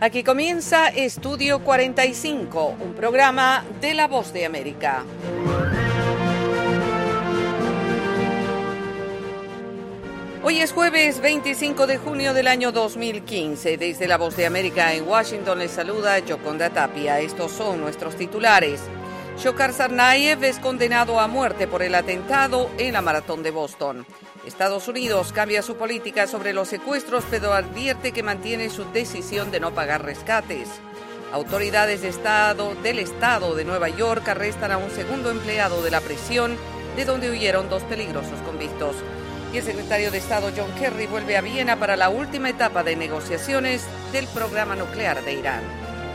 Aquí comienza Estudio 45, un programa de La Voz de América. Hoy es jueves 25 de junio del año 2015. Desde La Voz de América en Washington les saluda Yoconda Tapia. Estos son nuestros titulares. Dzhokhar Tsarnaev es condenado a muerte por el atentado en la Maratón de Boston. Estados Unidos cambia su política sobre los secuestros, pero advierte que mantiene su decisión de no pagar rescates. Autoridades del estado de Nueva York arrestan a un segundo empleado de la prisión, de donde huyeron dos peligrosos convictos. Y el secretario de Estado John Kerry vuelve a Viena para la última etapa de negociaciones del programa nuclear de Irán.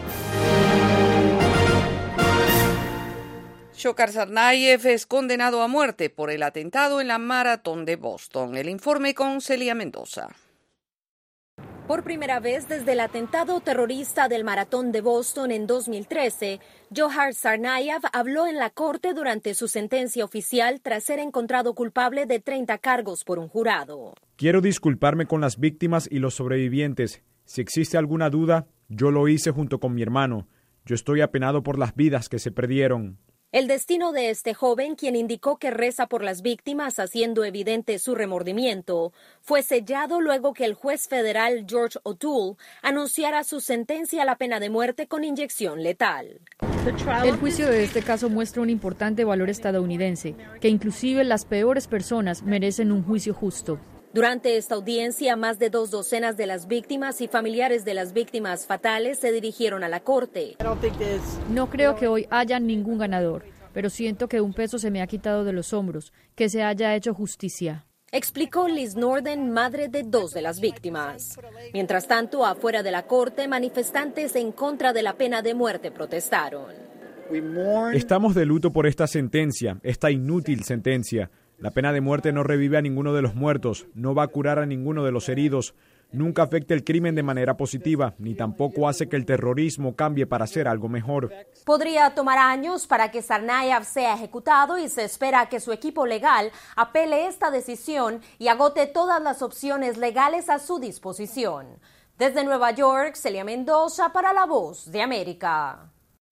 Dzhokhar Tsarnaev es condenado a muerte por el atentado en la Maratón de Boston. El informe con Celia Mendoza. Por primera vez desde el atentado terrorista del Maratón de Boston en 2013, Dzhokhar Tsarnaev habló en la corte durante su sentencia oficial tras ser encontrado culpable de 30 cargos por un jurado. Quiero disculparme con las víctimas y los sobrevivientes. Si existe alguna duda, yo lo hice junto con mi hermano. Yo estoy apenado por las vidas que se perdieron. El destino de este joven, quien indicó que reza por las víctimas haciendo evidente su remordimiento, fue sellado luego que el juez federal George O'Toole anunciara su sentencia a la pena de muerte con inyección letal. El juicio de este caso muestra un importante valor estadounidense, que inclusive las peores personas merecen un juicio justo. Durante esta audiencia, más de 2 docenas de las víctimas y familiares de las víctimas fatales se dirigieron a la corte. No creo que hoy haya ningún ganador, pero siento que un peso se me ha quitado de los hombros, que se haya hecho justicia. Explicó Liz Norden, madre de 2 de las víctimas. Mientras tanto, afuera de la corte, manifestantes en contra de la pena de muerte protestaron. Estamos de luto por esta sentencia, esta inútil sentencia. La pena de muerte no revive a ninguno de los muertos, no va a curar a ninguno de los heridos, nunca afecta el crimen de manera positiva, ni tampoco hace que el terrorismo cambie para ser algo mejor. Podría tomar años para que Tsarnaev sea ejecutado y se espera que su equipo legal apele esta decisión y agote todas las opciones legales a su disposición. Desde Nueva York, Celia Mendoza para La Voz de América.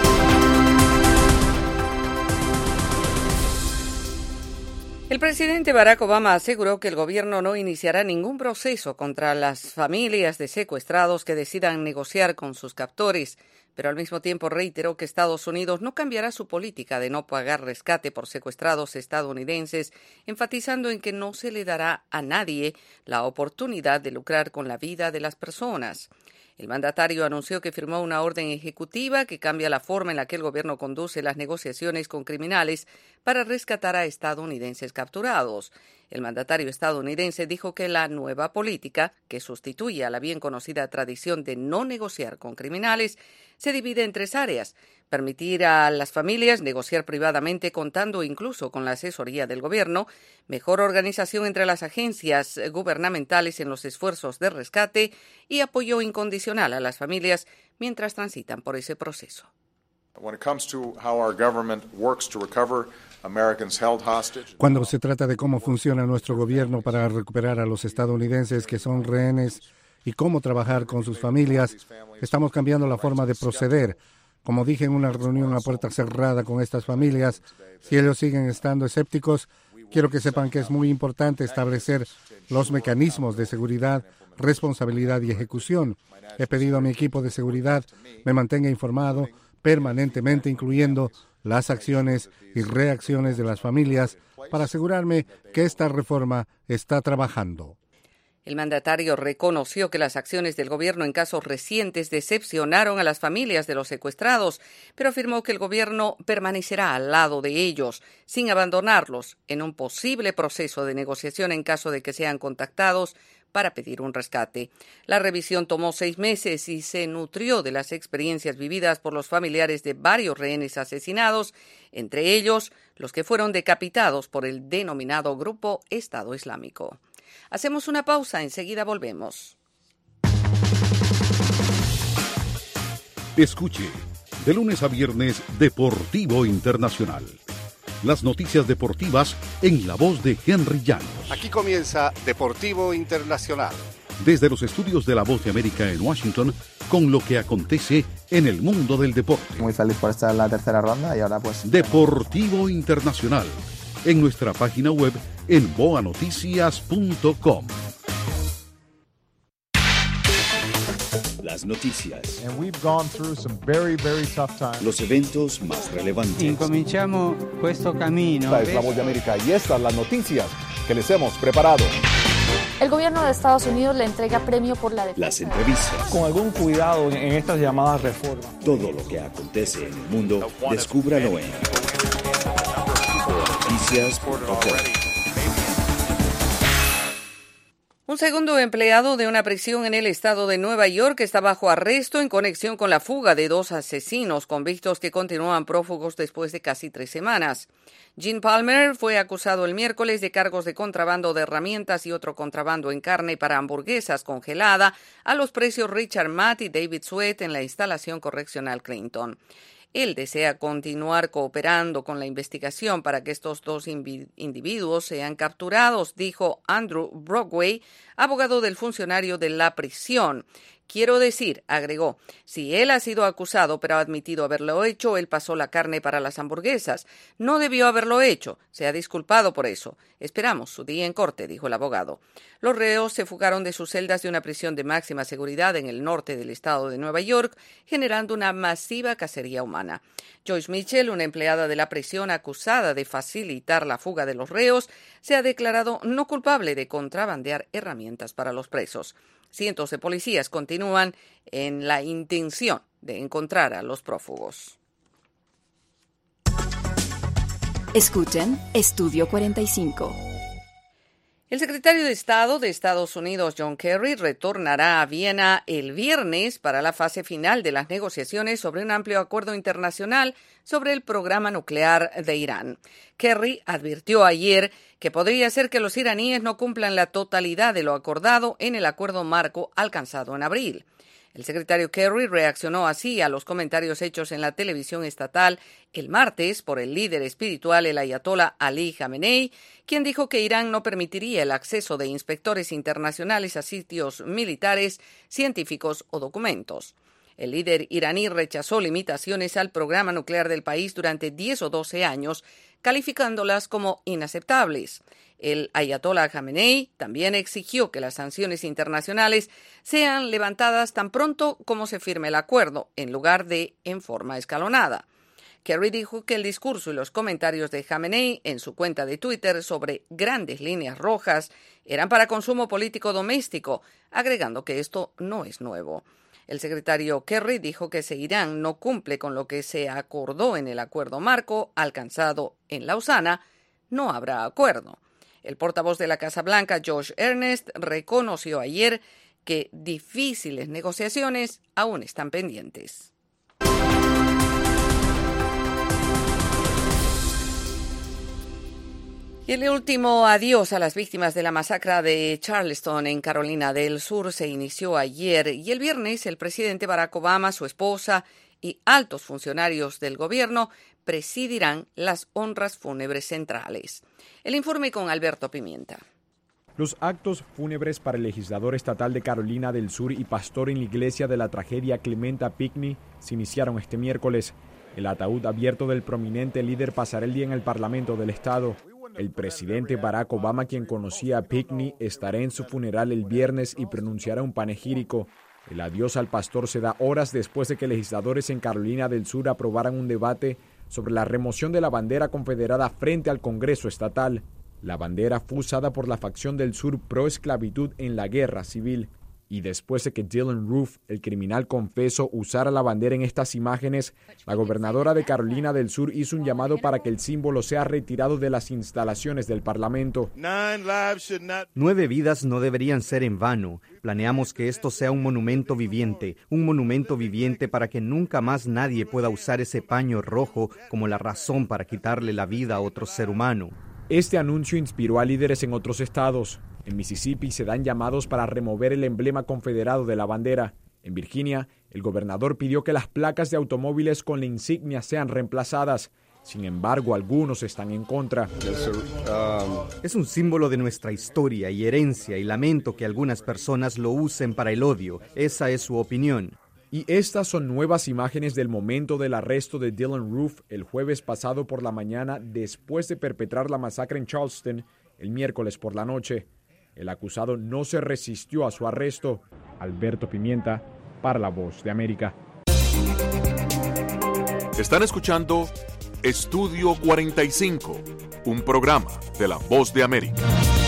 El presidente Barack Obama aseguró que el gobierno no iniciará ningún proceso contra las familias de secuestrados que decidan negociar con sus captores, pero al mismo tiempo reiteró que Estados Unidos no cambiará su política de no pagar rescate por secuestrados estadounidenses, enfatizando en que no se le dará a nadie la oportunidad de lucrar con la vida de las personas. El mandatario anunció que firmó una orden ejecutiva que cambia la forma en la que el gobierno conduce las negociaciones con criminales para rescatar a estadounidenses capturados. El mandatario estadounidense dijo que la nueva política, que sustituye a la bien conocida tradición de no negociar con criminales, se divide en 3 áreas: permitir a las familias negociar privadamente contando incluso con la asesoría del gobierno, mejor organización entre las agencias gubernamentales en los esfuerzos de rescate y apoyo incondicional a las familias mientras transitan por ese proceso. Cuando se trata de cómo funciona nuestro gobierno para recuperar a los estadounidenses que son rehenes y cómo trabajar con sus familias, estamos cambiando la forma de proceder. Como dije en una reunión a puerta cerrada con estas familias, si ellos siguen estando escépticos, quiero que sepan que es muy importante establecer los mecanismos de seguridad, responsabilidad y ejecución. He pedido a mi equipo de seguridad me mantenga informado permanentemente, incluyendo las acciones y reacciones de las familias, para asegurarme que esta reforma está trabajando. El mandatario reconoció que las acciones del gobierno en casos recientes decepcionaron a las familias de los secuestrados, pero afirmó que el gobierno permanecerá al lado de ellos, sin abandonarlos, en un posible proceso de negociación en caso de que sean contactados para pedir un rescate. La revisión tomó 6 meses y se nutrió de las experiencias vividas por los familiares de varios rehenes asesinados, entre ellos los que fueron decapitados por el denominado Grupo Estado Islámico. Hacemos una pausa, enseguida volvemos. Escuche, de lunes a viernes, Deportivo Internacional. Las noticias deportivas en la voz de Henry Llanos. Aquí comienza Deportivo Internacional. Desde los estudios de La Voz de América en Washington, con lo que acontece en el mundo del deporte. Muy feliz por estar en la tercera ronda y ahora pues... Deportivo Internacional, en nuestra página web en boanoticias.com. Las noticias. Los eventos más relevantes. Incominciamo questo cammino. Esta es La Voz de América y estas las noticias que les hemos preparado. El gobierno de Estados Unidos le entrega premio por la defensa. Las entrevistas. Con algún cuidado en estas llamadas reformas. Todo lo que acontece en el mundo, descúbralo en boanoticias.com. Un segundo empleado de una prisión en el estado de Nueva York está bajo arresto en conexión con la fuga de 2 asesinos convictos que continúan prófugos después de casi 3 semanas. Gene Palmer fue acusado el miércoles de cargos de contrabando de herramientas y otro contrabando en carne para hamburguesas congelada a los precios Richard Matt y David Sweat en la instalación correccional Clinton. Él desea continuar cooperando con la investigación para que estos 2 individuos sean capturados, dijo Andrew Brockway, abogado del funcionario de la prisión. Quiero decir, agregó, si él ha sido acusado pero ha admitido haberlo hecho, él pasó la carne para las hamburguesas. No debió haberlo hecho. Se ha disculpado por eso. Esperamos su día en corte, dijo el abogado. Los reos se fugaron de sus celdas de una prisión de máxima seguridad en el norte del estado de Nueva York, generando una masiva cacería humana. Joyce Mitchell, una empleada de la prisión acusada de facilitar la fuga de los reos, se ha declarado no culpable de contrabandear herramientas para los presos. Cientos de policías continúan en la intención de encontrar a los prófugos. Escuchen Estudio 45. El secretario de Estado de Estados Unidos, John Kerry, retornará a Viena el viernes para la fase final de las negociaciones sobre un amplio acuerdo internacional sobre el programa nuclear de Irán. Kerry advirtió ayer que podría ser que los iraníes no cumplan la totalidad de lo acordado en el acuerdo marco alcanzado en abril. El secretario Kerry reaccionó así a los comentarios hechos en la televisión estatal el martes por el líder espiritual, el ayatolá Ali Khamenei, quien dijo que Irán no permitiría el acceso de inspectores internacionales a sitios militares, científicos o documentos. El líder iraní rechazó limitaciones al programa nuclear del país durante 10 o 12 años, calificándolas como inaceptables. El ayatolá Khamenei también exigió que las sanciones internacionales sean levantadas tan pronto como se firme el acuerdo, en lugar de en forma escalonada. Kerry dijo que el discurso y los comentarios de Khamenei en su cuenta de Twitter sobre grandes líneas rojas eran para consumo político doméstico, agregando que esto no es nuevo. El secretario Kerry dijo que si Irán no cumple con lo que se acordó en el acuerdo marco alcanzado en Lausana, no habrá acuerdo. El portavoz de la Casa Blanca, Josh Earnest, reconoció ayer que difíciles negociaciones aún están pendientes. Y el último adiós a las víctimas de la masacre de Charleston en Carolina del Sur se inició ayer y el viernes el presidente Barack Obama, su esposa y altos funcionarios del gobierno presidirán las honras fúnebres centrales. El informe con Alberto Pimienta. Los actos fúnebres para el legislador estatal de Carolina del Sur y pastor en la iglesia de la tragedia Clementa Pinckney se iniciaron este miércoles. El ataúd abierto del prominente líder pasará el día en el Parlamento del estado. El presidente Barack Obama, quien conocía a Pinckney, estará en su funeral el viernes y pronunciará un panegírico. El adiós al pastor se da horas después de que legisladores en Carolina del Sur aprobaran un debate sobre la remoción de la bandera confederada frente al Congreso estatal. La bandera fue usada por la facción del sur pro esclavitud en la guerra civil. Y después de que Dylan Roof, el criminal confeso, usara la bandera en estas imágenes, la gobernadora de Carolina del Sur hizo un llamado para que el símbolo sea retirado de las instalaciones del Parlamento. 9 vidas no deberían ser en vano. Planeamos que esto sea un monumento viviente para que nunca más nadie pueda usar ese paño rojo como la razón para quitarle la vida a otro ser humano. Este anuncio inspiró a líderes en otros estados. En Mississippi se dan llamados para remover el emblema confederado de la bandera. En Virginia, el gobernador pidió que las placas de automóviles con la insignia sean reemplazadas. Sin embargo, algunos están en contra. Es un símbolo de nuestra historia y herencia y lamento que algunas personas lo usen para el odio. Esa es su opinión. Y estas son nuevas imágenes del momento del arresto de Dylann Roof el jueves pasado por la mañana después de perpetrar la masacre en Charleston el miércoles por la noche. El acusado no se resistió a su arresto. Alberto Pimienta, para La Voz de América. Están escuchando Estudio 45, un programa de La Voz de América.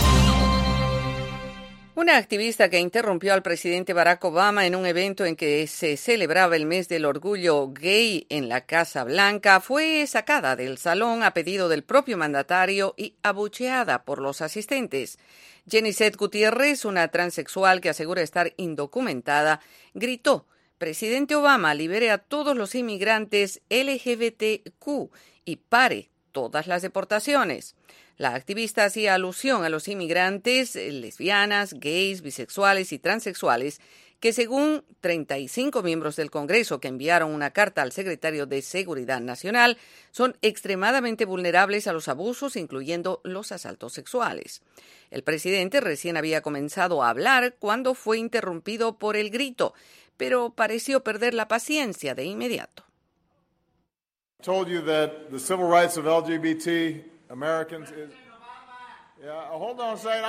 Una activista que interrumpió al presidente Barack Obama en un evento en que se celebraba el mes del orgullo gay en la Casa Blanca fue sacada del salón a pedido del propio mandatario y abucheada por los asistentes. Jenicet Gutiérrez, una transexual que asegura estar indocumentada, gritó: «Presidente Obama, libere a todos los inmigrantes LGBTQ y pare todas las deportaciones». La activista hacía alusión a los inmigrantes lesbianas, gays, bisexuales y transexuales que, según 35 miembros del Congreso que enviaron una carta al secretario de Seguridad Nacional, son extremadamente vulnerables a los abusos, incluyendo los asaltos sexuales. El presidente recién había comenzado a hablar cuando fue interrumpido por el grito, pero pareció perder la paciencia de inmediato. Told you that the civil rights of LGBT Americans is, yeah, hold on a second.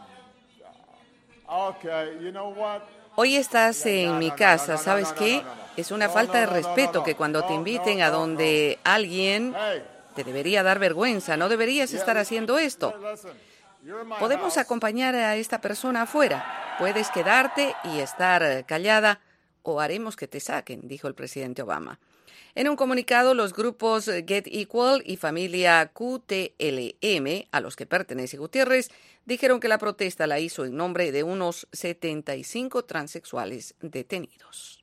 Okay, you know what? Hoy estás en mi casa, ¿sabes qué? Es una falta de respeto que cuando te inviten a donde alguien te debería dar vergüenza, no deberías estar haciendo esto. Podemos acompañar a esta persona afuera. Puedes quedarte y estar callada o haremos que te saquen, dijo el presidente Obama. En un comunicado, los grupos Get Equal y Familia QTLM, a los que pertenece Gutiérrez, dijeron que la protesta la hizo en nombre de unos 75 transexuales detenidos.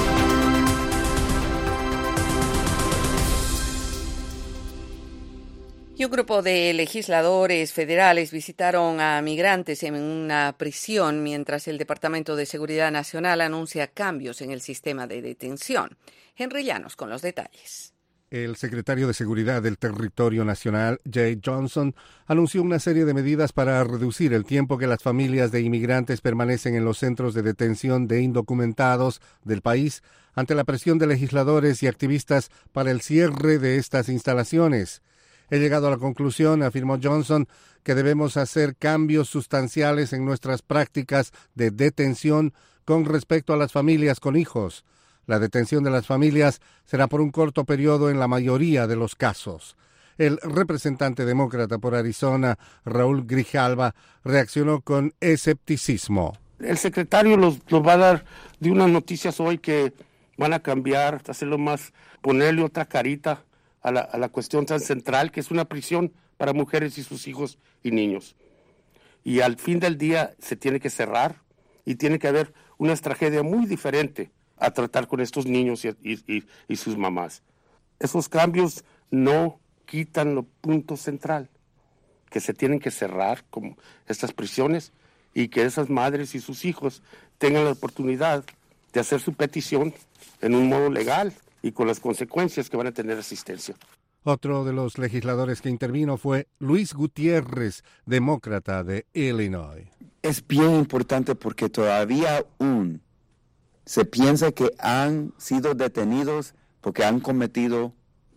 Y un grupo de legisladores federales visitaron a migrantes en una prisión mientras el Departamento de Seguridad Nacional anuncia cambios en el sistema de detención. Henry Llanos con los detalles. El secretario de Seguridad del Territorio Nacional, Jay Johnson, anunció una serie de medidas para reducir el tiempo que las familias de inmigrantes permanecen en los centros de detención de indocumentados del país ante la presión de legisladores y activistas para el cierre de estas instalaciones. He llegado a la conclusión, afirmó Johnson, que debemos hacer cambios sustanciales en nuestras prácticas de detención con respecto a las familias con hijos. La detención de las familias será por un corto periodo en la mayoría de los casos. El representante demócrata por Arizona, Raúl Grijalva, reaccionó con escepticismo. El secretario los va a dar de unas noticias hoy que van a cambiar, hacerlo más, ponerle otra carita a la cuestión tan central, que es una prisión para mujeres y sus hijos y niños. Y al fin del día se tiene que cerrar y tiene que haber una tragedia muy diferente a tratar con estos niños y sus mamás. Esos cambios no quitan lo punto central, que se tienen que cerrar como estas prisiones y que esas madres y sus hijos tengan la oportunidad de hacer su petición en un modo legal y con las consecuencias que van a tener asistencia. Otro de los legisladores que intervino fue Luis Gutiérrez, demócrata de Illinois. Es bien importante porque todavía aún se piensa que han sido detenidos porque han cometido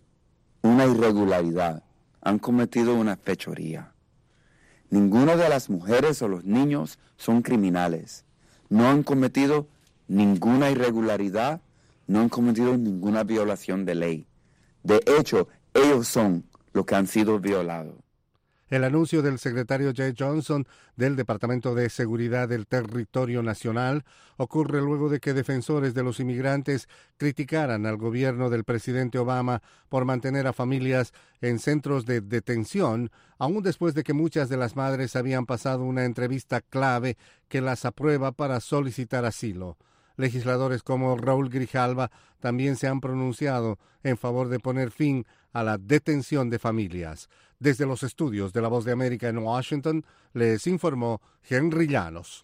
una irregularidad, han cometido una fechoría. Ninguna de las mujeres o los niños son criminales. No han cometido ninguna irregularidad, no han cometido ninguna violación de ley. De hecho, ellos son los que han sido violados. El anuncio del secretario Jay Johnson del Departamento de Seguridad del Territorio Nacional ocurre luego de que defensores de los inmigrantes criticaran al gobierno del presidente Obama por mantener a familias en centros de detención, aún después de que muchas de las madres habían pasado una entrevista clave que las aprueba para solicitar asilo. Legisladores como Raúl Grijalva también se han pronunciado en favor de poner fin a la detención de familias. Desde los estudios de La Voz de América en Washington, les informó Henry Llanos.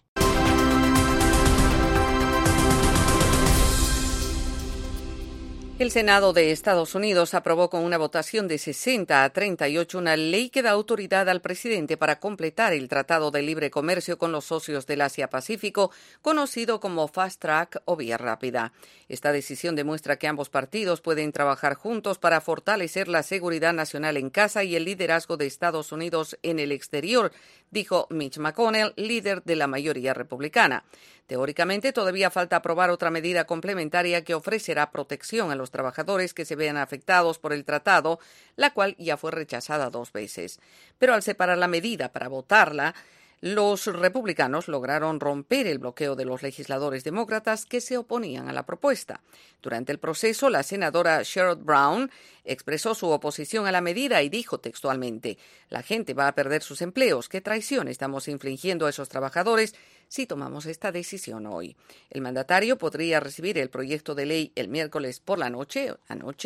El Senado de Estados Unidos aprobó con una votación de 60 a 38 una ley que da autoridad al presidente para completar el Tratado de Libre Comercio con los socios del Asia-Pacífico, conocido como Fast Track o Vía Rápida. Esta decisión demuestra que ambos partidos pueden trabajar juntos para fortalecer la seguridad nacional en casa y el liderazgo de Estados Unidos en el exterior, dijo Mitch McConnell, líder de la mayoría republicana. Teóricamente, todavía falta aprobar otra medida complementaria que ofrecerá protección a los trabajadores que se vean afectados por el tratado, la cual ya fue rechazada 2 veces. Pero al separar la medida para votarla, los republicanos lograron romper el bloqueo de los legisladores demócratas que se oponían a la propuesta. Durante el proceso, la senadora Sherrod Brown expresó su oposición a la medida y dijo textualmente: «La gente va a perder sus empleos. ¿Qué traición estamos infligiendo a esos trabajadores si tomamos esta decisión hoy?». El mandatario podría recibir el proyecto de ley el miércoles por la anoche,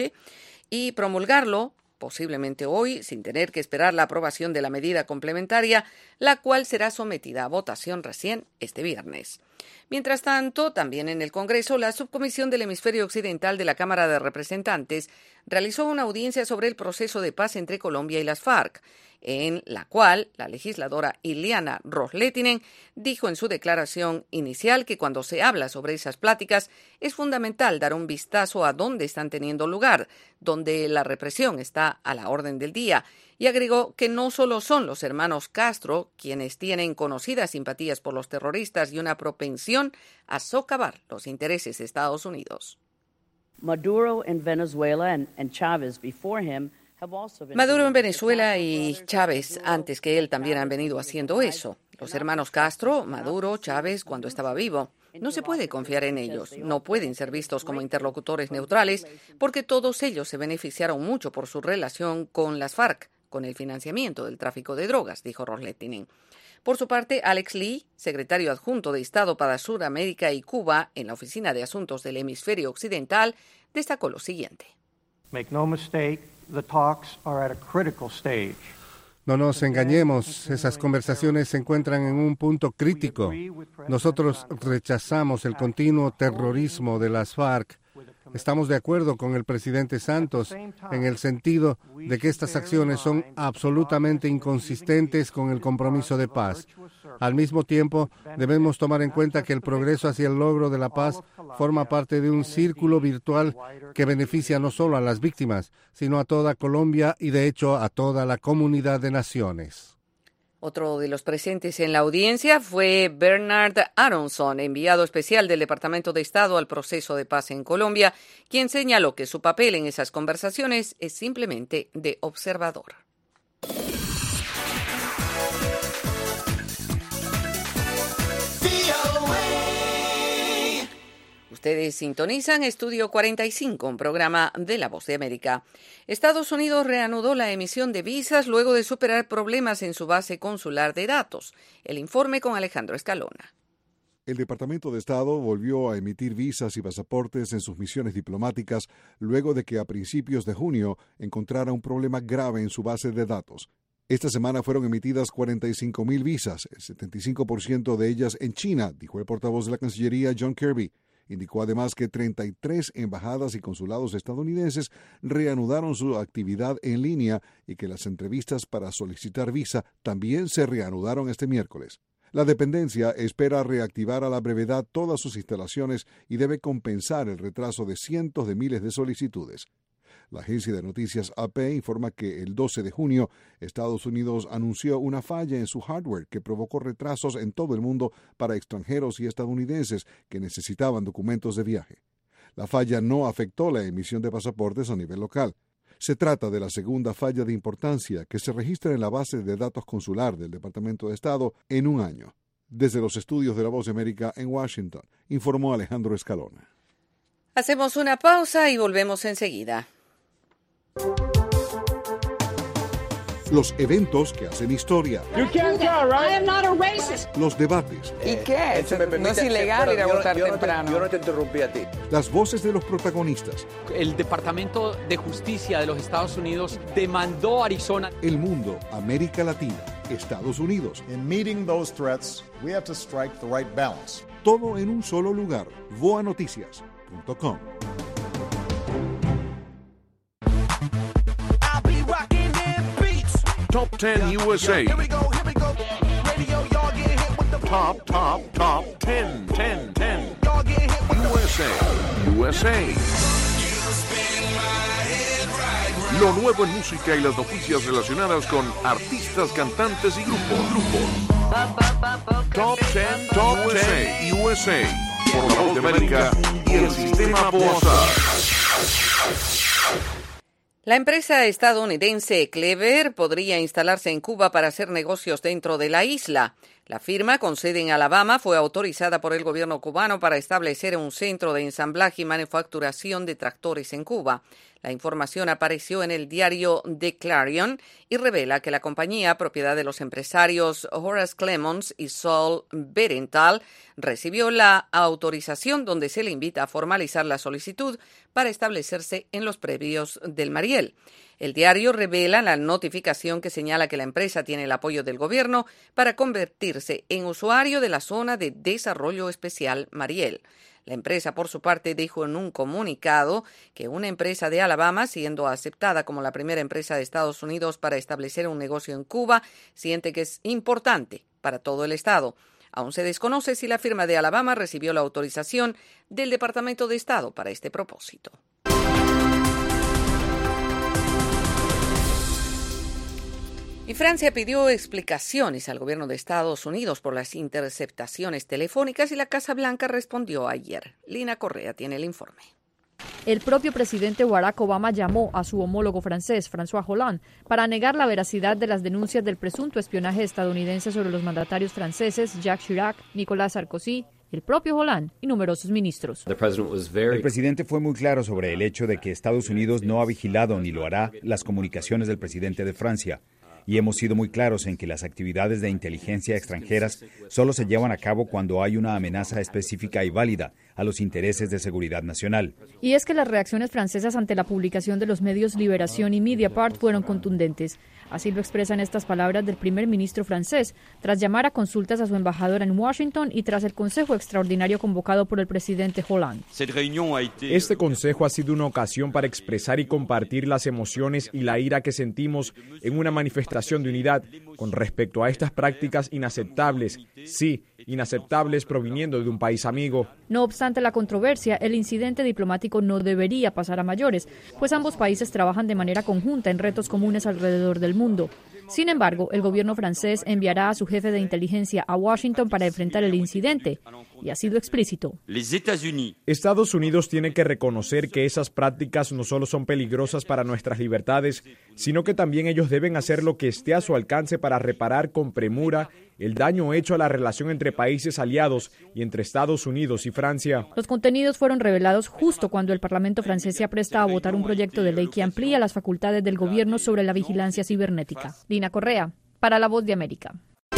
y promulgarlo posiblemente hoy, sin tener que esperar la aprobación de la medida complementaria, la cual será sometida a votación recién este viernes. Mientras tanto, también en el Congreso, la Subcomisión del Hemisferio Occidental de la Cámara de Representantes realizó una audiencia sobre el proceso de paz entre Colombia y las FARC, en la cual la legisladora Ileana Ros-Lehtinen dijo en su declaración inicial que cuando se habla sobre esas pláticas es fundamental dar un vistazo a dónde están teniendo lugar, donde la represión está a la orden del día, y agregó que no solo son los hermanos Castro quienes tienen conocidas simpatías por los terroristas y una propensión a socavar los intereses de Estados Unidos. Maduro en Venezuela and Chávez before him. Maduro en Venezuela y Chávez antes que él también han venido haciendo eso. Los hermanos Castro, Maduro, Chávez cuando estaba vivo. No se puede confiar en ellos. No pueden ser vistos como interlocutores neutrales porque todos ellos se beneficiaron mucho por su relación con las FARC, con el financiamiento del tráfico de drogas, dijo Ros-Lehtinen. Por su parte, Alex Lee, secretario adjunto de Estado para Sudamérica y Cuba en la Oficina de Asuntos del Hemisferio Occidental, destacó lo siguiente. Make no mistake, the talks are at a critical stage. No nos engañemos, esas conversaciones se encuentran en un punto crítico. Nosotros rechazamos el continuo terrorismo de las FARC. Estamos de acuerdo con el presidente Santos en el sentido de que estas acciones son absolutamente inconsistentes con el compromiso de paz. Al mismo tiempo, debemos tomar en cuenta que el progreso hacia el logro de la paz forma parte de un círculo virtual que beneficia no solo a las víctimas, sino a toda Colombia y, de hecho, a toda la comunidad de naciones. Otro de los presentes en la audiencia fue Bernard Aronson, enviado especial del Departamento de Estado al proceso de paz en Colombia, quien señaló que su papel en esas conversaciones es simplemente de observador. Ustedes sintonizan Estudio 45, un programa de La Voz de América. Estados Unidos reanudó la emisión de visas luego de superar problemas en su base consular de datos. El informe con Alejandro Escalona. El Departamento de Estado volvió a emitir visas y pasaportes en sus misiones diplomáticas luego de que a principios de junio encontrara un problema grave en su base de datos. Esta semana fueron emitidas 45,000 visas, el 75% de ellas en China, dijo el portavoz de la Cancillería John Kirby. Indicó además que 33 embajadas y consulados estadounidenses reanudaron su actividad en línea y que las entrevistas para solicitar visa también se reanudaron este miércoles. La dependencia espera reactivar a la brevedad todas sus instalaciones y debe compensar el retraso de cientos de miles de solicitudes. La agencia de noticias AP informa que el 12 de junio Estados Unidos anunció una falla en su hardware que provocó retrasos en todo el mundo para extranjeros y estadounidenses que necesitaban documentos de viaje. La falla no afectó la emisión de pasaportes a nivel local. Se trata de la segunda falla de importancia que se registra en la base de datos consular del Departamento de Estado en un año. Desde los estudios de La Voz de América en Washington, informó Alejandro Escalona. Hacemos una pausa y volvemos enseguida. Los eventos que hacen historia. Los debates. ¿Y qué? No es ilegal ir a votar temprano. Yo no te interrumpí a ti. Las voces de los protagonistas. El Departamento de Justicia de los Estados Unidos demandó a Arizona. El mundo, América Latina, Estados Unidos. In meeting those threats, we have to strike the right balance. Todo en un solo lugar. voanoticias.com. Top 10 USA. Top 10. USA. Lo nuevo en música y las noticias relacionadas con artistas, cantantes y grupos. Top 10 USA. Por la Voz de América y el Sistema BOASA. La empresa estadounidense Clever podría instalarse en Cuba para hacer negocios dentro de la isla. La firma, con sede en Alabama, fue autorizada por el gobierno cubano para establecer un centro de ensamblaje y manufacturación de tractores en Cuba. La información apareció en el diario The Clarion y revela que la compañía, propiedad de los empresarios Horace Clemons y Saul Berenthal, recibió la autorización donde se le invita a formalizar la solicitud para establecerse en los predios del Mariel. El diario revela la notificación que señala que la empresa tiene el apoyo del gobierno para convertirse en usuario de la zona de desarrollo especial Mariel. La empresa, por su parte, dijo en un comunicado que una empresa de Alabama, siendo aceptada como la primera empresa de Estados Unidos para establecer un negocio en Cuba, siente que es importante para todo el estado. Aún se desconoce si la firma de Alabama recibió la autorización del Departamento de Estado para este propósito. Y Francia pidió explicaciones al gobierno de Estados Unidos por las interceptaciones telefónicas y la Casa Blanca respondió ayer. Lina Correa tiene el informe. El propio presidente Barack Obama llamó a su homólogo francés, François Hollande, para negar la veracidad de las denuncias del presunto espionaje estadounidense sobre los mandatarios franceses Jacques Chirac, Nicolas Sarkozy, el propio Hollande y numerosos ministros. El presidente fue muy claro sobre el hecho de que Estados Unidos no ha vigilado ni lo hará las comunicaciones del presidente de Francia. Y hemos sido muy claros en que las actividades de inteligencia extranjeras solo se llevan a cabo cuando hay una amenaza específica y válida a los intereses de seguridad nacional. Y es que las reacciones francesas ante la publicación de los medios Libération y Mediapart fueron contundentes. Así lo expresan estas palabras del primer ministro francés, tras llamar a consultas a su embajadora en Washington y tras el consejo extraordinario convocado por el presidente Hollande. Este consejo ha sido una ocasión para expresar y compartir las emociones y la ira que sentimos en una manifestación de unidad con respecto a estas prácticas inaceptables, sí, inaceptables proviniendo de un país amigo. No obstante la controversia, el incidente diplomático no debería pasar a mayores, pues ambos países trabajan de manera conjunta en retos comunes alrededor del mundo. Sin embargo, el gobierno francés enviará a su jefe de inteligencia a Washington para enfrentar el incidente, y ha sido explícito. Estados Unidos tiene que reconocer que esas prácticas no solo son peligrosas para nuestras libertades, sino que también ellos deben hacer lo que esté a su alcance para reparar con premura el daño hecho a la relación entre países aliados y entre Estados Unidos y Francia. Los contenidos fueron revelados justo cuando el Parlamento francés se apresta a votar un proyecto de ley que amplía las facultades del gobierno sobre la vigilancia cibernética. Lina Correa, para La Voz de América.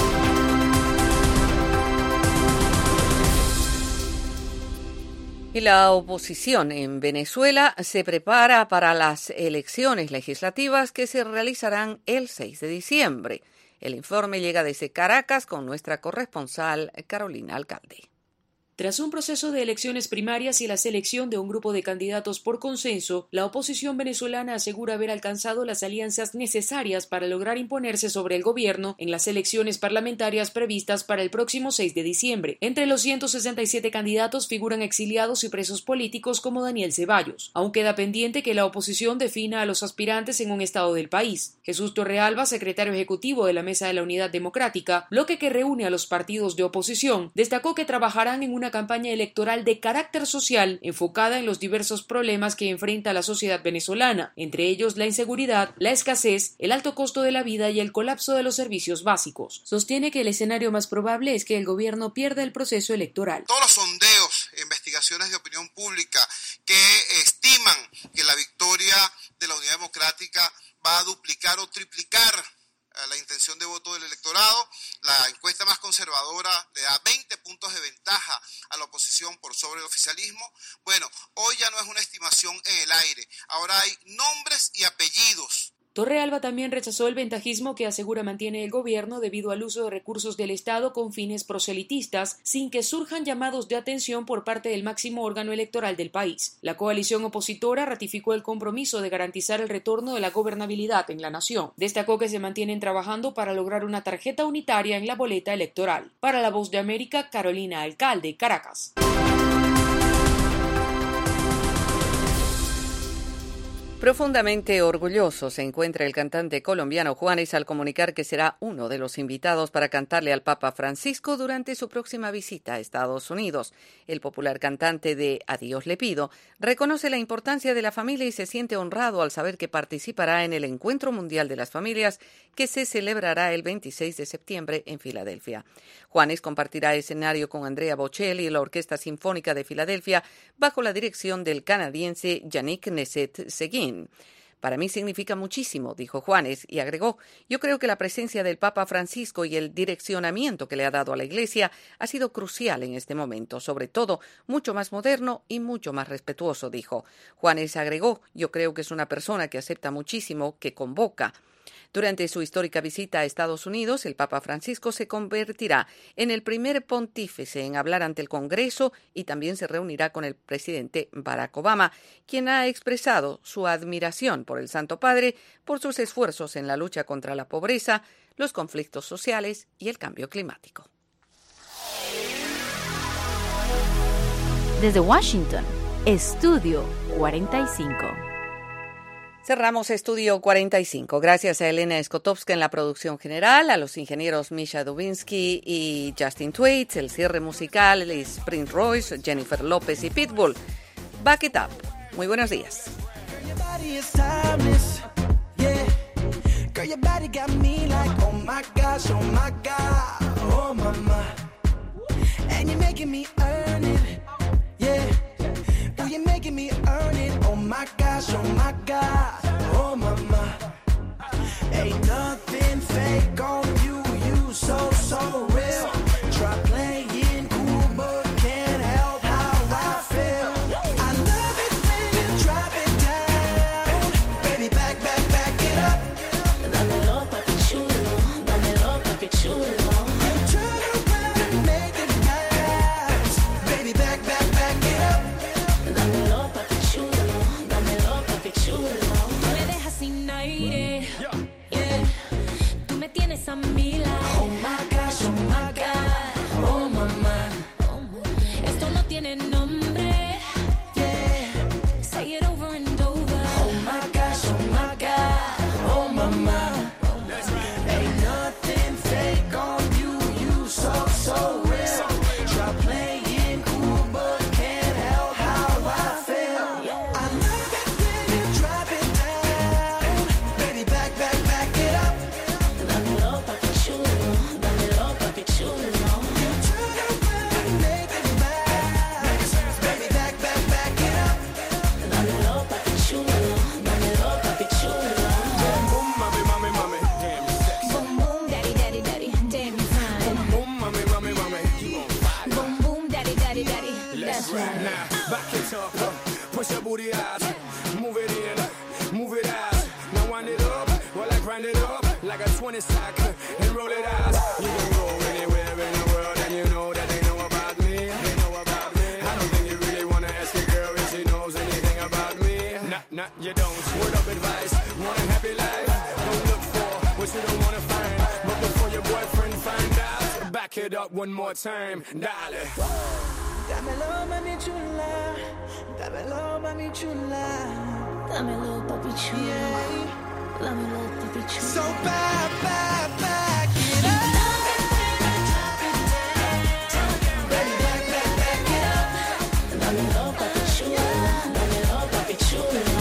Y la oposición en Venezuela se prepara para las elecciones legislativas que se realizarán el 6 de diciembre. El informe llega desde Caracas con nuestra corresponsal Carolina Alcalde. Tras un proceso de elecciones primarias y la selección de un grupo de candidatos por consenso, la oposición venezolana asegura haber alcanzado las alianzas necesarias para lograr imponerse sobre el gobierno en las elecciones parlamentarias previstas para el próximo 6 de diciembre. Entre los 167 candidatos figuran exiliados y presos políticos como Daniel Ceballos. Aún queda pendiente que la oposición defina a los aspirantes en un estado del país. Jesús Torrealba, secretario ejecutivo de la Mesa de la Unidad Democrática, bloque que reúne a los partidos de oposición, destacó que trabajarán en una campaña electoral de carácter social enfocada en los diversos problemas que enfrenta la sociedad venezolana, entre ellos la inseguridad, la escasez, el alto costo de la vida y el colapso de los servicios básicos. Sostiene que el escenario más probable es que el gobierno pierda el proceso electoral. Todos los sondeos e investigaciones de opinión pública que estiman que la victoria de la Unidad Democrática va a duplicar o triplicar la intención de voto del electorado. La encuesta más conservadora le da 20 puntos de ventaja a la oposición por sobre el oficialismo. Bueno, hoy ya no es una estimación en el aire, ahora hay nombres y apellidos. Torrealba también rechazó el ventajismo que asegura mantiene el gobierno debido al uso de recursos del Estado con fines proselitistas, sin que surjan llamados de atención por parte del máximo órgano electoral del país. La coalición opositora ratificó el compromiso de garantizar el retorno de la gobernabilidad en la nación. Destacó que se mantienen trabajando para lograr una tarjeta unitaria en la boleta electoral. Para La Voz de América, Carolina Alcalde, Caracas. Profundamente orgulloso se encuentra el cantante colombiano Juanes al comunicar que será uno de los invitados para cantarle al Papa Francisco durante su próxima visita a Estados Unidos. El popular cantante de A Dios le pido reconoce la importancia de la familia y se siente honrado al saber que participará en el Encuentro Mundial de las Familias que se celebrará el 26 de septiembre en Filadelfia. Juanes compartirá escenario con Andrea Bocelli y la Orquesta Sinfónica de Filadelfia bajo la dirección del canadiense Yannick Nézet-Séguin. Para mí significa muchísimo, dijo Juanes, y agregó, yo creo que la presencia del Papa Francisco y el direccionamiento que le ha dado a la Iglesia ha sido crucial en este momento, sobre todo mucho más moderno y mucho más respetuoso, dijo. Juanes agregó, yo creo que es una persona que acepta muchísimo, que convoca. Durante su histórica visita a Estados Unidos, el Papa Francisco se convertirá en el primer pontífice en hablar ante el Congreso y también se reunirá con el presidente Barack Obama, quien ha expresado su admiración por el Santo Padre por sus esfuerzos en la lucha contra la pobreza, los conflictos sociales y el cambio climático. Desde Washington, Estudio 45. Cerramos Estudio 45. Gracias a Elena Skotowska en la producción general, a los ingenieros Misha Dubinsky y Justin Thwaites. El cierre musical es Prince Royce, Jennifer López y Pitbull. Back it up. Muy buenos días. You're making me earn it, oh my gosh, oh my God, oh mama. Ain't nothing fake on you, you so, so real. Try playing cool, but can't help how I feel. I love it when you drop it down. Baby, back it up. Dámelo, papi chulo, dámelo, papi chulo. You turn around and make it bounce. Baby, back it up. Dámelo, papi chulo. No me dejas sin aire. Yeah. Tú me tienes a mi lado. Oh my gosh, oh my God. Oh mamá. Esto no tiene nombre. Yeah. Say it over and over. Oh my gosh, oh my God. Oh mamá. Ain't nothing fake on you. You so, so real. Try playing cool, but can't help how I feel. I love it when you drop it down. Baby, back it up. Dámelo, papi chulo. Dámelo, papi chulo. You turn around and make it bounce. Baby, back it up. Dámelo, papi chulo. Dámelo, papi chulo. Boom, boom, mami, mami, mami. Damn, you sexy. Boom, boom, daddy, daddy, daddy. Damn, you fine. Boom, boom, mami, mami, mami. You on fire. Boom, boom, daddy, daddy, daddy. That's right. Now, back it up. Push your booty out. Move it in. Move it out. Now wind it up. While I grind it up. Like a 20 sack. And roll it out. You can go anywhere in the world. And you know that they know about me. They know about me. I don't think you really want to ask your girl if she knows anything about me. Nah, you don't. Word of advice. Want a happy life. Don't look for what you don't want to find. But before your boyfriend find out, back it up one more time. Dale. Dámelo, mami chula. Dámelo, mami chula. Dámelo, papi chula. Dámelo, papi chula. So back it up. Baby, back it up. Dámelo, papi chula. Dámelo, papi chula.